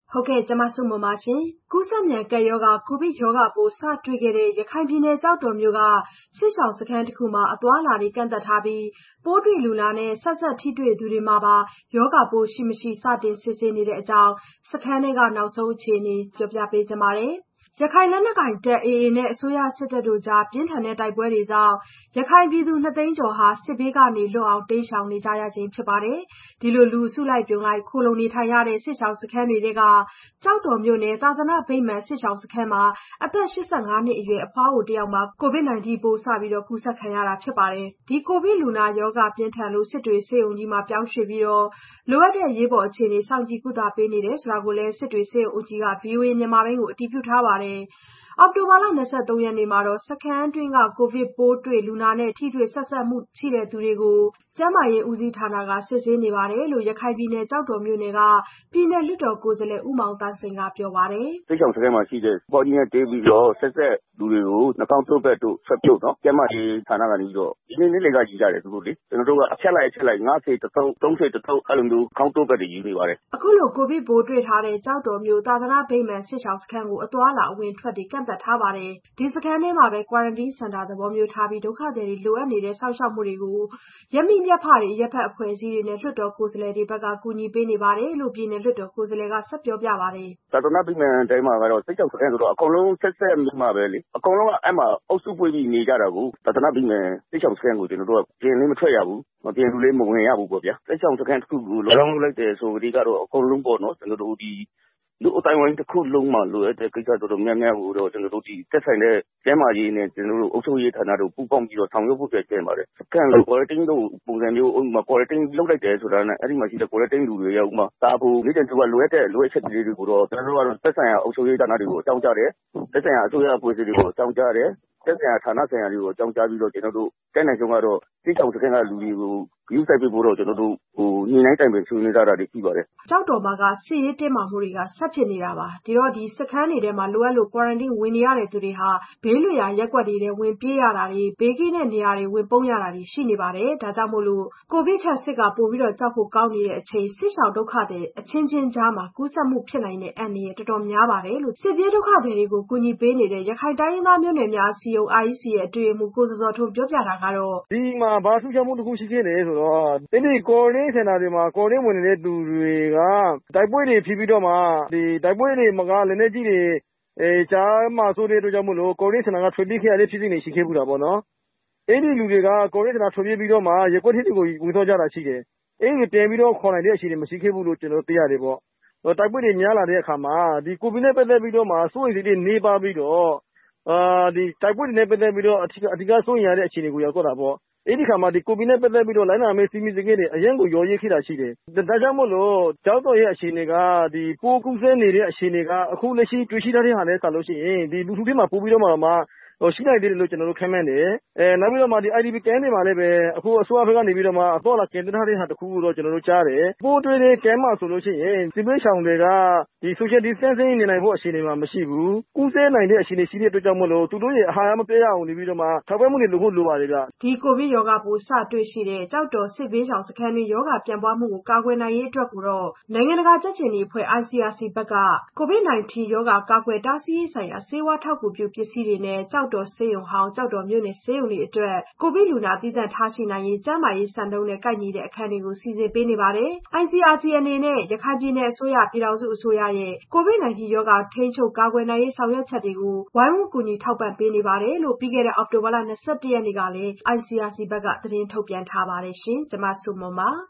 ဟုတ်ကဲ့ကျွန်မဆုမွန်ပါရှင်။ကူးစက်မြန်ကပ်ရောဂါကိုဗစ်ရောဂါပိုးစတွေ့ခဲ့တဲ့ရခိုင်ပြည်နယ်ကျောက်တော်မြို့ကစစ်ရှောင်စခန်းတစ်ခုမှာအသွားအလာတွေကန့်သတ်ထားပြီးပိုးတွေ့လူနာနဲ့ဆက်စပ်ထိတွေ့သူတွေမှာပါရောဂါပိုးရှိမရှိစတင်စစ်ဆေးနေတဲ့အကြောင်းစခန်းထဲကနောက်ဆုံးအခြေအနေပြောပြပေးကြပါမယ်။ရခိုင်လက်နက်ကိုင်တပ် AA နဲ့အစိုးရစစ်တပ်တို့ကြားပြင်းထန်တဲ့တိုက်ပွဲတွေကြောင့်ရခိုင်ပြည်သူ2သိန်းကျော်ဟာစစ်ဘေးကနေလွတ်အောင်တိမ်းရှောင်နေကြရခြင်းဖြစ်ပါတယ်။ဒီလိုလူအစုလိုက်ပြုံလိုက်ခိုလုံနေထိုင်ရတဲ့စစ်ရှောင်စခန်းတွေထဲကကျောက်တော်မြို့နယ်သာသနာ့ဗိမာန်စစ်ရှောင်စခန်းမှာအသက်85နှစ်အရွယ်အဖွားအိုတယောက်မှာ COVID-19 ပိုးစပြီးကူးစက်ခံရတာဖြစ်ပါတယ်။ဒီကိုဗစ်လူနာရောဂါပြင်းထန်လို့စစ်တွေဆေးရုံကြီးမှာပြောင်းရွှေ့ပြီးလိုအပ်တဲ့အရေးပေါ်အခြေအနေစောင့်ကြည့်ကုသပေးနေတယ်ဆိုတာကိုလည်းစစ်တွေဆေးရုံကြီးက VOA မြန်မာပိုင်းကိုအတည်ပြုထားပါတယ်။အောက်တိုဘာလ23ရက်နေ့မှာစခန်းတွင်းကကိုဗစ်ပိုးတွေ့လူနာနဲ့ထိတွေ့ဆက်စပ်မှုရှိသူတွေကိုကျန်းမာရေးဦးစီးဌာနကစစ်ဆေးနေတယ်လို့ရခိုင်ပြည်နယ်ကျောက်တော်မြို့နယ်ကပြည်နယ်လွှတ်တော်ကိုယ်စားလှယ်ဦးမောင်သန်းစိန်ကပြောပါတယ်။စိတ်ဆောင်စခန်းမှာရှိတဲ့ပေါ်ကြီးနဲ့တေးပြီးတော့ဆက်လူတွေကိုနှာခေါင်းထုတ်ဘက်တို့ဆက်ပြုတ်နော်ကျန်းမာရေးဌာနကနေပြီးတော့ဒီနေ့လေကကြီးကြတယ်သူတို့လေကျွန်တော်တို့ကအချက်လိုက်90တစ်ထုပ်30တစ်ထုပ်အဲ့လိုမျိုးခေါင်းထုတ်ဘက်တွေယူနေပါတယ်အခုလိုကိုဗစ်ပိုးတွေ့ထားတဲ့ကျောက်တော်မြို့သာသနာ့ဗိမာန်စစ်ရှောင်စခန်းကိုအသွားလာအဝင်ထွက်တွေကန့်သတ်ထားပါတယ်ဒီစခန်းထဲမှာပဲ quarantine center သဘောမျိုးထားပြီးဒုက္ခသည်တွေလိုအပ်နေတဲ့စောင့်ရှောက်မှုတွေကိုရပ်မိရပ်ဖတွေရပ်ဖက်အဖွဲ့အစည်းတွေနဲ့လွှတ်တော်ကိုယ်စားလှယ်တွေဘက်ကကူညီပေးနေပါတယ်လို့ပြည်နယ်လွှတ်တော်ကိုယ်စားလှယ်ကဆက်ပြောပြပါတယ်သာသနာ့ဗိမာန်တိုင်းမှာကတော့စိတ်ကြောက်စခန်းဆိုတော့အကုန်လုံးဆက်မြို့မှာပဲလေအကုန်လုံးကအဲ့မှာအုပ်စုပွေးပြီးနေကြတာကိုသာသနာ့ဗိမာန်စိတ်ကြောက်စခန်းကိုကျွန်တော်တို့ကပြင်လေးမထွက်ရဘူးမပြင်လူလေးမဝင်ရဘူးပေါ့ဗျာစိတ်ကြောက်စခန်းတစ်ခုကိုလောင်းလိုက်တယ်ဆိုဒီကတော့အကုန်လုံးပေါ့နော်ကျွန်တော်တို့ဒီလူအတိုင်းဝိုင်းတစ်ခုလုံးမှာလိုအပ်တဲ့ကိစ္စတော်တော်များများကိုတော့ကျွန်တော်တို့ဒီတက်ဆိုင်တဲ့ကျန်းမာရေးနဲ့ကျွန်တော်တို့အုပ်ချုပ်ရေးဌာနတို့ပူးပေါင်းပြီးတော့ဆောင်ရွက်ဖို့ပြင်ပါတယ်စကန်လို့ quarantine တို့ပုံစံမျိုးဥပမာ quarantine လုပ်လိုက်တယ်ဆိုတာနဲ့အဲ့ဒီမှာရှိတဲ့ quarantine လူတွေရဲ့ဥပမာတာဖို့နေတဲ့သူကလိုအပ်တဲ့လိုအပ်ချက်တွေကိုတော့ကျွန်တော်တို့ကတော့တက်ဆိုင်ရာအုပ်ချုပ်ရေးဌာနတွေကိုအကြောင်းကြားတယ်တက်ဆိုင်ရာအစိုးရအဖွဲ့အစည်းတွေကိုအကြောင်းကြားတယ်တက်ဆိုင်ရာဌာနဆိုင်ရာတွေကိုအကြောင်းကြားပြီးတော့ကျွန်တော်တို့တက်နိုင်ဆုံးကတော့တိကျစကန်ကလူတွေကိုယူဆိုင်ပေးဖို့တော့ကျွန်တော်တို့ညှိနှိုင်းတိုင်ပင်ဆွေးနွေးကြတာတွေရှိပါတယ်ကျောက်တော်မှာကစစ်ရေးတင်းမာမှုတွေကဆက်ဖြစ်နေတာပါဒီတော့ဒီစခန်းတွေထဲမှာလိုအပ်လို့ quarantine ဝင်နေရတဲ့သူတွေဟာဘေးလွတ်ရာရပ်ကွက်တွေထဲဝင်ပြေးရတာတွေဘေးကင်းတဲ့နေရာတွေဝင်ပုန်းရတာတွေရှိနေပါတယ်ဒါကြောင့်မို့လို့ကိုဗစ်ချက်စစ်ကပို့ပြီးတော့ကြောက်ဖို့ကောင်းနေတဲ့အချိန်စစ်ရှောင်ဒုက္ခတွေအချင်းချင်းကြားမှာကူးစက်မှုဖြစ်နိုင်တဲ့အန္တရာယ်တော်တော်များပါတယ်လို့စစ်ပြေးဒုက္ခသည်တွေကိုကူညီပေးနေတဲ့ရခိုင်တိုင်းရင်းသားမျိုးနွယ်များအစည်းအရုံး IEC ရဲ့အတွင်းရေးမှူးကိုစောစောထွန်းပြောပြတာကတော့ဒီမှာဘာထူးခြားမှုတစ်ခုရှိခဲ့တယ်ဆိုတော့ဒီ quarantine center တွေမှာ quarantine ဝင်နေတဲ့သူတွေကတိုက်ပွဲတွေဖြစ်ပြီးတော့မှဒီတိုက်ပွဲတွေမှာကလည်းလက်နက်ကြီးတွေကြားမှာဆိုတဲ့အတွက်ကြောင့်မို့လို့ quarantine center ကထွက်ပြေးခဲ့ရတဲ့ဖြစ်စဉ်တွေရှိခဲ့ဘူးတာပေါ့နော်အဲ့ဒီလူတွေက quarantine center ထွက်ပြေးပြီးတော့မှရပ်ကွက်တွေကိုဝင်သွားကြတာရှိတယ်အဲ့ဒီပြန်ပြီးတော့ခေါ်နိုင်တဲ့အခြေအနေမရှိခဲ့ဘူးလို့ကျွန်တော်သိရတယ်ပေါ့တိုက်ပွဲတွေများလာတဲ့အခါမှာဒီကိုဗစ်နဲ့ပတ်သက်ပြီးတော့မှစိုးရိမ်စိတ်တွေနေပါပြီးတော့ဒီတိုက်ပွဲတွေနဲ့ပတ်သက်ပြီးတော့အဓိကစိုးရိမ်ရတဲ့အခြေအနေကိုရောက်တော့တာပေါ့အဲ့ဒီခါမှာဒီကိုဗစ်နဲ့ပတ်သက်ပြီးတော့လိုင်းနာမဲစီမီစကင်းတွေအရင်ကိုရောရဲခိတာရှိတယ်ဒါကြောင့်မို့လို့ကျောက်တော်ရဲ့အခြေအနေကဒီပိုးကူးစက်နေတဲ့အခြေအနေကအခုလက်ရှိတွေ့ရှိထားတဲ့ဟာနဲ့ဆက်လို့ရှိရင်ဒီလူထုတွေမှာပို့ပြီးတော့မှရှိနိုင်တယ်လို့ကျွန်တော်တို့ခန့်မှန်းတယ်နောက်ပြီးတော့မှဒီ IDP ကမ်းတွေမှာလည်းပဲအခုအစိုးရဘက်ကနေပြီးတော့မှအတော့လာကင်ထားတဲ့ဟာတခုကိုတော့ကျွန်တော်တို့ကြားတယ်ပိုးတွေ့တဲ့ကမ်းမှာဆိုလို့ရှိရင်စစ်ပေးဆောင်တွေကဒီ social distancing နေနိုင်ဖို့အခြေအနေမှာမရှိဘူးကူးစက်နိုင်တဲ့အခြေအနေရှိတဲ့အတွက်ကြောင့်မို့လို့သူတို့ရဲ့အာဟာရမပြည့်ရအောင်နေပြီးတော့မှထောက်ပံ့မှုတွေလုပ်ဖို့လိုပါတယ်ဗျဒီကိုဗစ်ရောဂါပိုးစတွေ့ရှိတဲ့ကြောက်တော်စစ်ပေးဆောင်စခန်းတွင်ရောဂါပြန့်ပွားမှုကိုကာကွယ်နိုင်ရေးအတွက်ကိုတော့နိုင်ငံတကာကြက်ခြေနီအဖွဲ့ ICRC ဘက်က COVID-19 ရောဂါကာကွယ်တားဆီးရေးဆိုင်ရာဆေးဝါးထောက်ကူပြုပစ္စည်းတွေနဲ့ကြောက်တော်ဆေးရုံဟောင်းကြောက်တော်မြို့နယ်ဆေးရုံတွေအတွက်ကိုဗစ်လူနာသီးသန့်ထားရှိနိုင်ရေးကျန်းမာရေးစံနှုန်းနဲ့ကိုက်ညီတဲ့အခန်းတွေကိုစီစဉ်ပေးနေပါတယ်။ ICRC အနေနဲ့ရခိုင်ပြည်နယ်အစိုးရပြည်ထောင်စုအစိုးရရဲ့ကိုဗစ် 19 ရောဂါထိန်းချုပ်ကာကွယ်နိုင်ရေးဆောင်ရွက်ချက်တွေကိုဝိုင်းဝန်းကူညီထောက်ပံ့ပေးနေပါတယ်လို့ပြီးခဲ့တဲ့အောက်တိုဘာလ21ရက်နေ့ကလည်း ICRC ဘက်ကသတင်းထုတ်ပြန်ထားပါတယ်ရှင်။ကျွန်မဆုမွန်ပါ